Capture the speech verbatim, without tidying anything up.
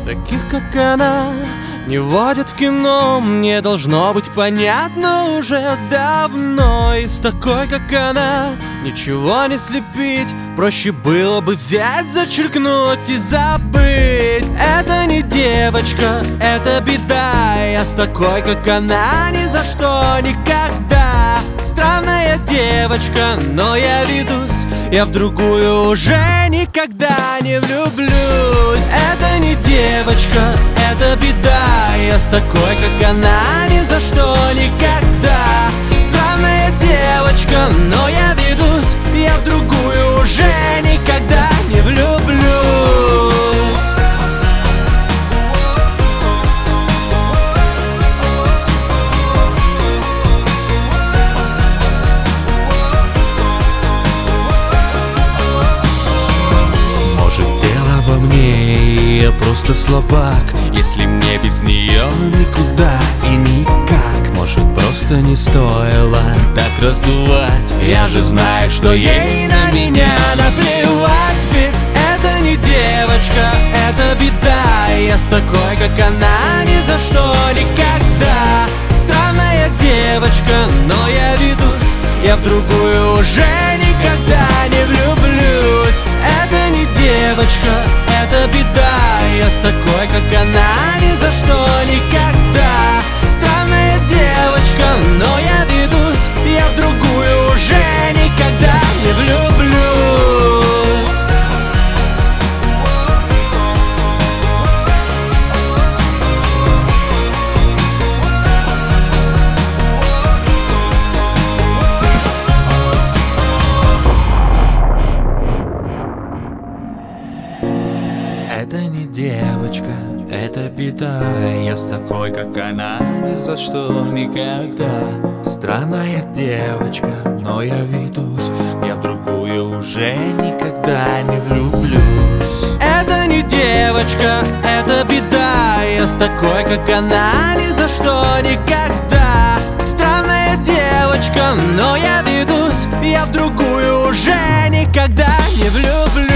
Таких, как она, не водят в кино. Мне должно быть понятно уже давно. И с такой, как она, ничего не слепить. Проще было бы взять, зачеркнуть и забыть. Это не девочка, это беда. Я с такой, как она, ни за что никогда. Странная девочка, но я ведусь. Я в другую уже никогда не влюблюсь. Это не девочка, это беда. Я с такой, как она, ни за что никогда. Странная девочка, но я ведусь. Я в другую уже никогда не влюблюсь. Я просто слабак, если мне без нее никуда и никак. Может, просто не стоило так раздувать. Я же знаю, что ей на меня наплевать. Ведь это не девочка, это беда. Я с такой, как она, ни за что никогда. Странная девочка, но я ведусь. Я в другую уже никогда не влюблюсь. Это не девочка, это беда. Я с такой, как она, ни за что никогда. Странная девочка, но я ведусь. Я в другую уже никогда не влюблюсь. Это не девочка, это беда. Я с такой, как она, ни за что никогда. Странная девочка, но я ведусь. Я в другую уже никогда не влюблюсь. Это не девочка, это беда. Я с такой, как она, ни за что никогда. Странная девочка, но я ведусь. Я в другую уже никогда не влюблюсь.